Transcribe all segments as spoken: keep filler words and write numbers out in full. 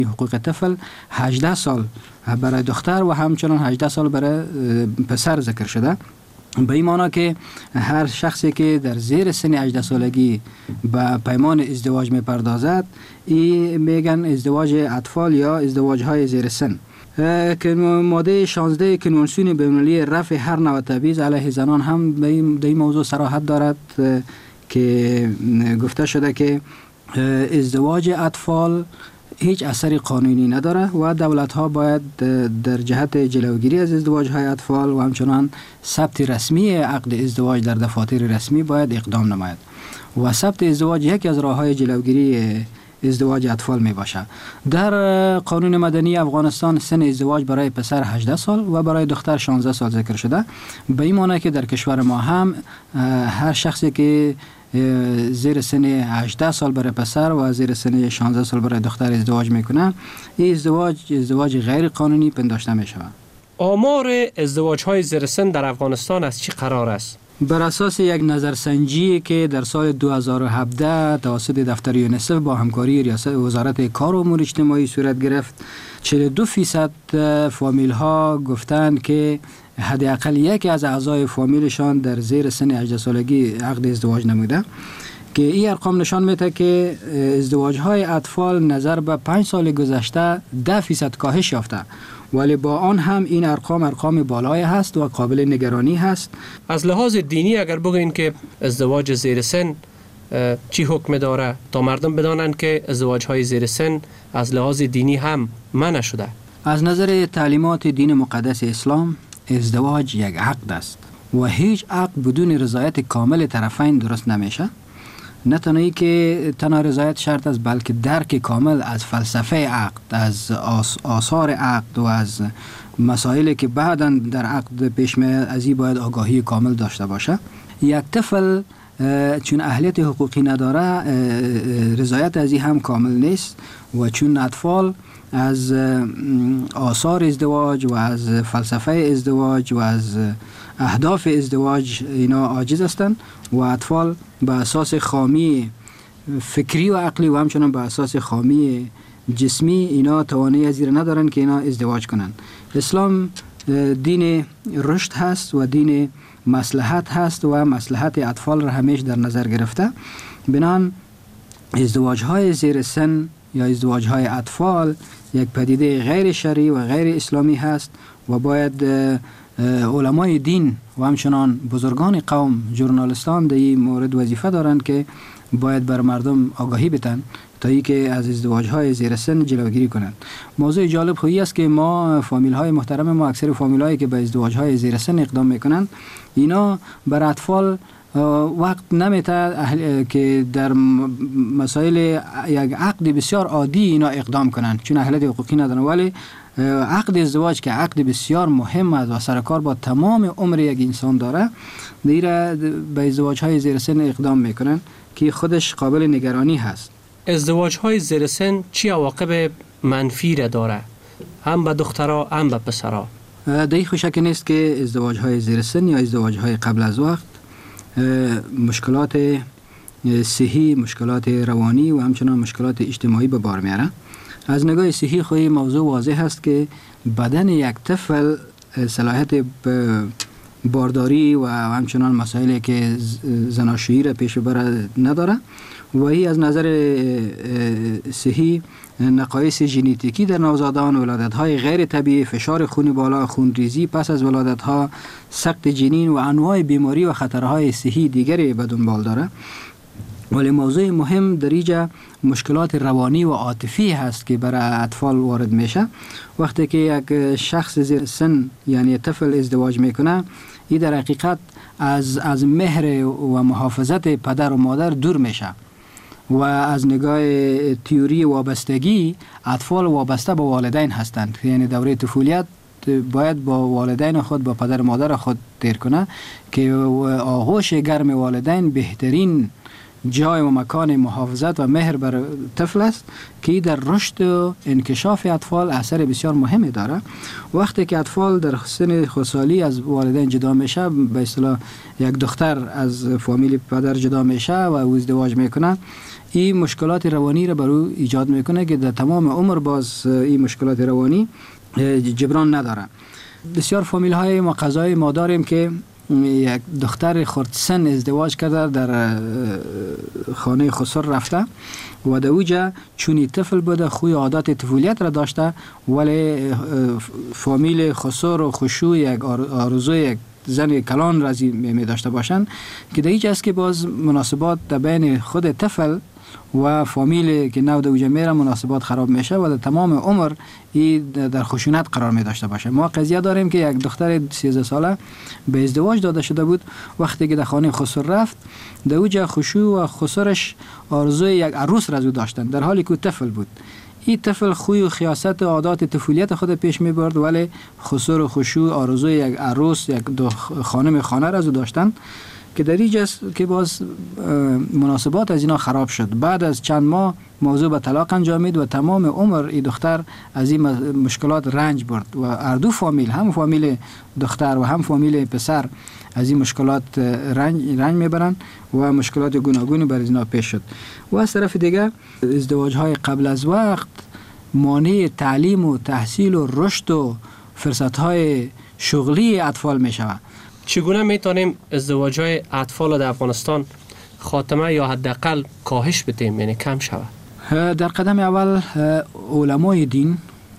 حقوق طفل هجده سال برای دختر و همچنان هجده سال برای پسر ذکر شده. به این معنی که هر شخصی که در زیر سن هجده سالگی به پیمان ازدواج میپردازد، این میگن ازدواج اطفال یا ازدواج های زیر سن. که ماده شانزده کنوانسیون بین‌المللی رفع هر نوع تبعیض علیه زنان هم به این موضوع صراحت دارد که گفته شده که ازدواج اطفال هیچ اثری قانونی نداره و دولت ها باید در جهت جلوگیری از ازدواج های اطفال و همچنان ثبت رسمی عقد ازدواج در دفاتر رسمی باید اقدام نماید و ثبت ازدواج یکی از راه های جلوگیری ازدواج اطفال می باشه. در قانون مدنی افغانستان سن ازدواج برای پسر هجده سال و برای دختر شانزده سال ذکر شده. به این معنی که در کشور ما هم هر شخصی که زیر سن هجده سال برای پسر و زیر سن شانزده سال برای دختر ازدواج میکنه، این ازدواج ازدواج غیر قانونی پنداشته می شود. آمار ازدواج های زیر سن در افغانستان از چی قرار است؟ بر اساس یک نظرسنجی که در سال دو هزار و هفده توسط دفتر یونیسف با همکاری ریاست وزارت کار و امور اجتماعی صورت گرفت، چهل و دو درصد فامیل ها گفتند که حداقل یکی از اعضای فامیلشان در زیر سن هجده سالگی عقد ازدواج نموده، که این ارقام نشان میده که ازدواج های اطفال نظر به پنج سال گذشته ده درصد کاهش یافته، ولی با آن هم این ارقام ارقام بالای هست و قابل نگرانی هست. از لحاظ دینی اگر بگوین که ازدواج زیر سن چی حکم داره تا مردم بدانند که ازدواج های زیر سن از لحاظ دینی هم منع شده؟ از نظر تعلیمات دین مقدس اسلام ازدواج یک عقد است و هیچ عقد بدون رضایت کامل طرفین درست نمیشه. نه تنهایی که تنها رضایت شرط است، بلکه درک کامل از فلسفه عقد، از آثار عقد و از مسائلی که بعداً در عقد پیش میاد از این باید آگاهی کامل داشته باشه. یک طفل چون اهلیت حقوقی نداره رضایت از این هم کامل نیست و چون اطفال از آثار ازدواج و از فلسفه ازدواج و از اهداف ازدواج اینا عاجز هستند و اطفال به اساس خامی فکری و عقلی و همچنان به اساس خامی جسمی اینا توانایی از این ندارن که اینا ازدواج کنن. اسلام دین رشد هست و دین مصلحت هست و مصلحت اطفال را همیشه در نظر گرفته. بنان ازدواج های زیر سن یا ازدواج های اطفال یک پدیده غیر شرعی و غیر اسلامی هست و باید علمای دین و همچنان بزرگان قوم، ژورنالیستان در این مورد وظیفه دارند که باید بر مردم آگاهی بدن تا ای که از ازدواج های زیر سن جلوگیری کنند. موضوع جالب خویی است که ما فامیل های محترم ما اکثر فامیل هایی که به ازدواج های زیر سن اقدام میکنند اینا بر اطفال وقت نمیته که در مسائل یک عقد بسیار عادی اینا اقدام کنند چون اهلیت حقوقی ندارن، ولی عقد ازدواج که عقد بسیار مهم است و سرکار با تمام عمر یک انسان داره، دیره به ازدواج های زیر سن اقدام میکنن که خودش قابل نگرانی هست. ازدواج های زیر سن چی عواقب منفی را داره؟ هم به دخترها هم به پسرها؟ در خوشک نیست که ازدواج های زیر سن یا ازدواج های قبل از وقت مشکلات صحی، مشکلات روانی و همچنان مشکلات اجتماعی به بار میاره. از نگاه صحی خواهی موضوع واضح هست که بدن یک طفل صلاحیت بارداری و همچنان مسائلی که زناشویی را پیش بر نداره و این از نظر صحی نقایص ژنتیکی در نوزادان، ولادت‌های غیر طبیعی، فشار خون بالا، خونریزی پس از ولادت‌ها، سقط جنین و انواع بیماری و خطرهای صحی دیگری به دنبال داره. ولی موضوع مهم در اینجا مشکلات روانی و عاطفی هست که برای اطفال وارد میشه. وقتی که یک شخص زیر سن یعنی طفل ازدواج میکنه، این در حقیقت از از مهر و محافظت پدر و مادر دور میشه و از نگاه تئوری وابستگی اطفال وابسته به والدین هستند، یعنی دوره طفولیت باید با والدین خود، با پدر و مادر خود تیر کنه که آغوش گرم والدین بهترین جای و مکان محافظت و مهر بر طفل است که در رشد و انکشاف اطفال اثر بسیار مهمی داره. وقتی که اطفال در سن خردسالی از والدین جدا میشه، به اصطلاح یک دختر از فامیل پدر جدا میشه و او ازدواج میکنه، این مشکلات روانی را بر او ایجاد میکنه که در تمام عمر باز این مشکلات روانی جبران نداره. بسیار فامیل های ما قضای ما داریم که یک دختر خردسن ازدواج کرده، در خانه خسر رفته و در اوجا چونی طفل بوده، خوی عادات طفولیت را داشته، ولی فامیل خسر و خشوع یک آرزوی یک زن کلان رازی می داشته باشند که در اینجا است که باز مناسبات در بین خود طفل و فامیل که نو در اوجا میره مناسبات خراب میشه و در تمام عمر این در خشونت قرار می داشته باشه. ما قضیه داریم که یک دختر سیزده ساله به ازدواج داده شده بود. وقتی که در خانه خسر رفت، در اوجا خشوع و خسرش آرزوی یک عروس را داشتن، در حالی که طفل بود. این طفل خوی و خیاست و عادات طفولیت خود پیش می برد، ولی خسر و خشوع آرزوی یک عروس، یک خانم خانه را داشتن که در اینجا که باز مناسبات از اینا خراب شد. بعد از چند ماه موضوع به طلاق انجامید و تمام عمر این دختر از این مشکلات رنج برد و هر دو فامیل، هم فامیل دختر و هم فامیل پسر، از این مشکلات رنج رنج میبرن و مشکلات گوناگونی بر اینا پیش شد. و از طرف دیگه ازدواج های قبل از وقت مانع تعلیم و تحصیل و رشد و فرصت های شغلی اطفال می شود. چگونه میتونیم ازدواج های اطفال در افغانستان خاتمه یا حداقل کاهش بدیم، یعنی کم شود؟ در قدم اول علمای دین،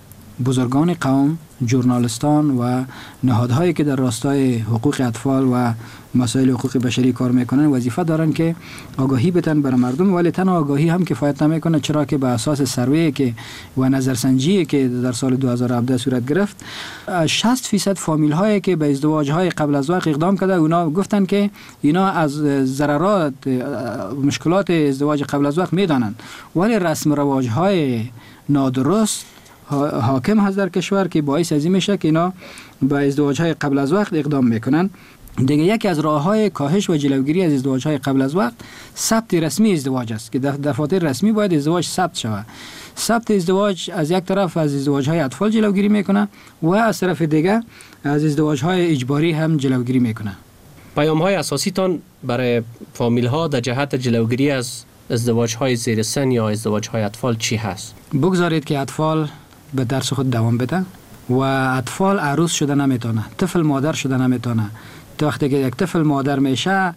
بزرگان قوم، ژورنالیستان و نهادهایی که در راستای حقوق اطفال و مسائل حقوق بشری کار میکنن وظیفه دارن که آگاهی بدن برای مردم، ولی تنها آگاهی هم کفایت نمیکنه، چرا که به اساس سروی که و نظرسنجی که در سال دو هزار و هفده صورت گرفت، شصت فیصد فامیل هایی که به ازدواج های قبل از وقت اقدام کرده، اونا گفتن که اینا از ضررات مشکلات ازدواج قبل از وقت میدانند، ولی رسم رواج های نادرست حاکم هست در کشور که باعث از این میشه که اینا به ازدواج های قبل از وقت اقدام میکنن. دیگه یکی از راه های کاهش و جلوگیری از ازدواج های قبل از وقت ثبت رسمی ازدواج است که در دفاتر رسمی باید ازدواج ثبت شود. ثبت ازدواج از یک طرف از ازدواج های اطفال جلوگیری میکنه و از طرف دیگه از ازدواج های اجباری هم جلوگیری میکنه. پیام های اساسی تان برای فامیل ها در جهت جلوگیری از ازدواج های زیر سن یا ازدواج های اطفال چی هست؟ بگذارید که اطفال به درس خود دوام بده و اطفال عروس شده نمیتونه، طفل مادر شده نمیتونه. تا وقتی که یک طفل مادر میشه،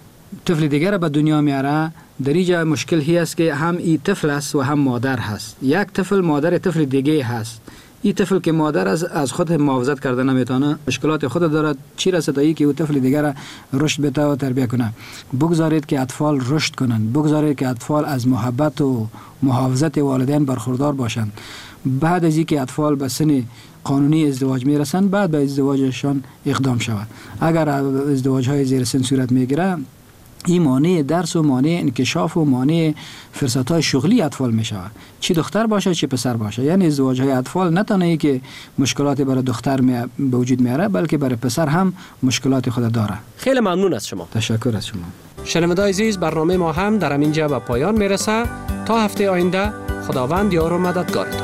طفل دیگر به دنیا میاره، در اینجا مشکل هی است که هم این طفل است و هم مادر هست. یک طفل مادر طفل دیگه هست. این طفل که مادر از از خود محافظت کرده نمیتونه، مشکلات خود داره، چی رسه تا ای که او طفل دیگر رشد بده و تربیت کنه. بگذارید که اطفال رشد کنند، بگذارید که اطفال از محبت و محافظت والدین برخوردار باشند. بعد از اینکه اطفال به سن قانونی ازدواج میرسند، بعد به ازدواجشان اقدام شود. اگر ازدواج های زیر سن صورت میگیره، این مانع درس و مانع انکشاف و مانع فرصت های شغلی اطفال می شود، چی دختر باشه چی پسر باشه. یعنی ازدواج های اطفال نه تنها ای که مشکلات برای دختر به وجود میاره، بلکه برای پسر هم مشکلات خود داره. خیلی ممنون از شما. تشکر از شما. شنوندگان عزیز، برنامه ما هم در همینجا به پایان میرسه. تا هفته آینده، خداوند یار و مددگارتان.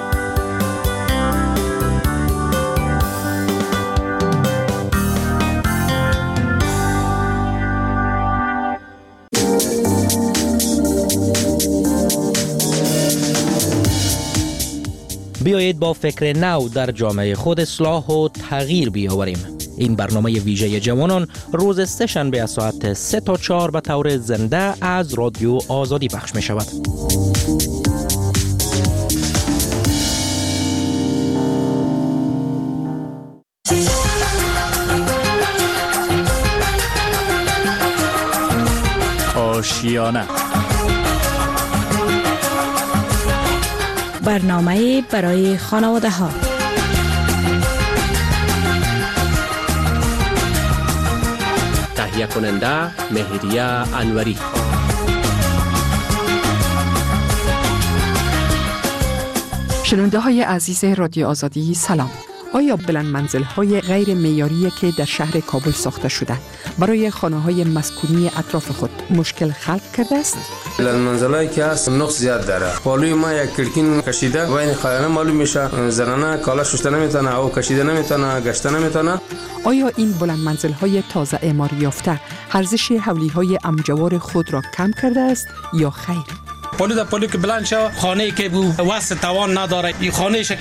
بیایید با فکر نو در جامعه خود اصلاح و تغییر بیاوریم. این برنامه ویژه جوانان روز سه شنبه از ساعت سه تا چهار به طور زنده از رادیو آزادی پخش می شود. آشیانه، برنامه برای خانواده ها. تهیه کننده مهریه انوری. شنونده های عزیز رادیو آزادی سلام. آیا بلند منزل های غیر معیاری که در شهر کابل ساخته شده برای خانه های مسکونی اطراف خود مشکل خلق کرده است؟ بلند منزل هایی که هست نقص زیاد داره. پالوی ما یک کلکین کشیده و این خانه معلوم میشه، زنانه کالا شسته نمیتونه او کشیده نمیتونه، گشته نمیتونه. آیا این بلند منزل های تازه اعمار یافته ارزش حولی های امجوار خود را کم کرده است یا خیر؟ پالو در پالو که بلند شد، خانه که بو واسه توان نداره، این خانه